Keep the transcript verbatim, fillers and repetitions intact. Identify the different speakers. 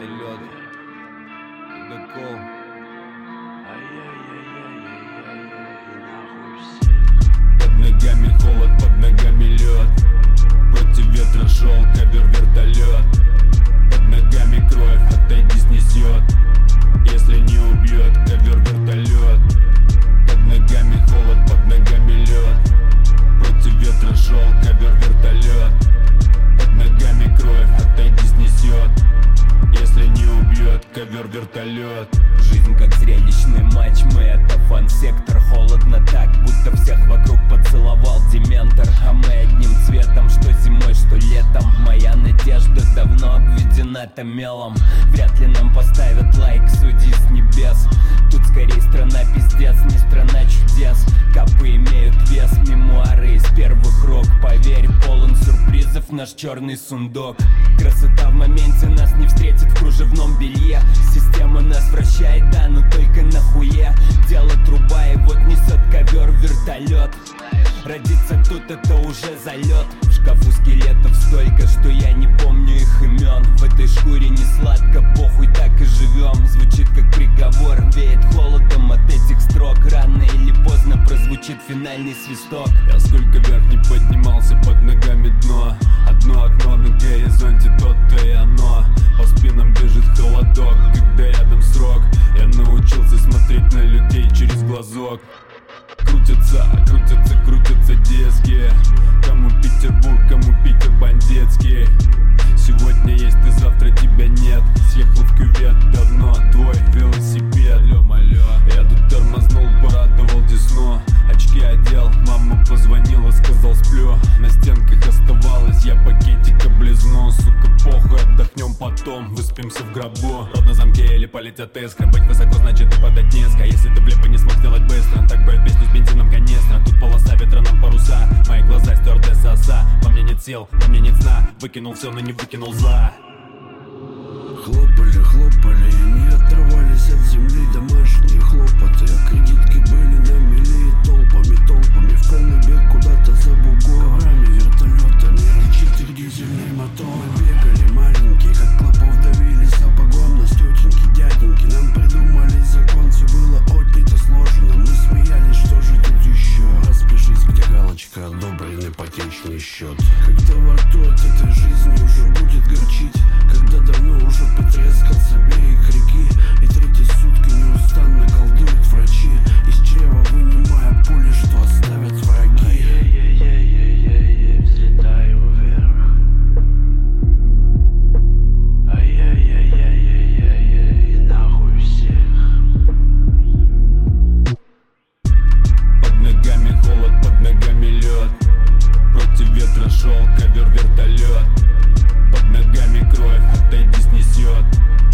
Speaker 1: вертолет. Ледокол. Под ногами холод, под ногами лед. Против ветра шел ковер-вертолет. Под ногами кровь, отойди снесет. Если не убьет ковер-вертолет. Под ногами холод, под ногами лед. Против ветра шел ковер-вертолет. Под ногами кровь, отойди снесет. Если не убьет ковер-вертолет.
Speaker 2: Жизнь как зрелищный матч, мы это фан-сектор. Холодно так, будто всех вокруг поцеловал дементор. А мы одним цветом, что зимой, что летом. Моя надежда давно обведена мелом. Вряд ли нам поставят лайк, суди с небес. Тут скорее страна пиздец, не страна чудес. Капы имеют вес, мемуары из первых рук. Поверь, полон сюрпризов наш черный сундук. Красота в моменте нас не встретит в кружевном белье. Система нас вращает, да, но только нахуе. Дело труба, и вот несет ковер вертолет. Родиться тут это уже залет. В шкафу скелетов столько, что я не помню их имен. В этой шкуре не сладко, похуй, так и живем. Звучит как приговор, веет холодом от этих строк. Рано или поздно прозвучит финальный свисток.
Speaker 1: Я сколько вверх не поднимался, под ногами дно. Одно окно на горизонте, то-то и оно. По спинам бежит холодок, когда рядом срок. Я научился смотреть на людей через глазок. Крутятся, крутятся, крутятся диски. Кому Петербург, кому Питер бандитский. Сегодня есть ты, завтра тебя нет. Съехал в кювет давно, твой велосипед. Алё-малё, я тут тормознул, порадовал десну. Очки одел, мама позвонила, сказал сплю. На стенках оставалось, я пакетик облизну. Сука, похуй, отдохнем потом, выспимся в гробу. Рот на замке или полетят искры. Быть высоко, значит и падать низко. Если ты в лепо не смог сделать быстро, так поет песню с бензином канистра. Тут полоса, ветра нам паруса. Мои глаза стюардесса оса. Во мне нет сил, во мне нет сна. Выкинул все, но не выкинул зла.
Speaker 3: Хлопали, хлопали и не отрывались от земли домашние хлопоты. А кредитки были на мели толпами, толпами. В полный бег куда-то за бугорами, вертолетами. Рычит их дизельный мотор. Мы бегали маленькие, как клопов давили сапогом. Нас тетеньки, дяденьки нам придумали закон. Все было отнято, сложено. Мы смеялись, что же тут еще. Распишись, где галочка, одобрен ипотечный счет. Когда во рту от этой жизни уже будет горчить. Когда давно уже потрескался берег реки. И третьи сутки неустанно колдуют врачи. Из чрева вынимая пули, что оставят враги. Ай-яй-яй-яй-яй, взлетаю вверх. Ай-яй-яй-яй-яй-яй, нахуй всех.
Speaker 1: Под ногами холод, под ногами лед. Против ветра шел ковер-вертолет. Под ногами кровь, отойди снесет.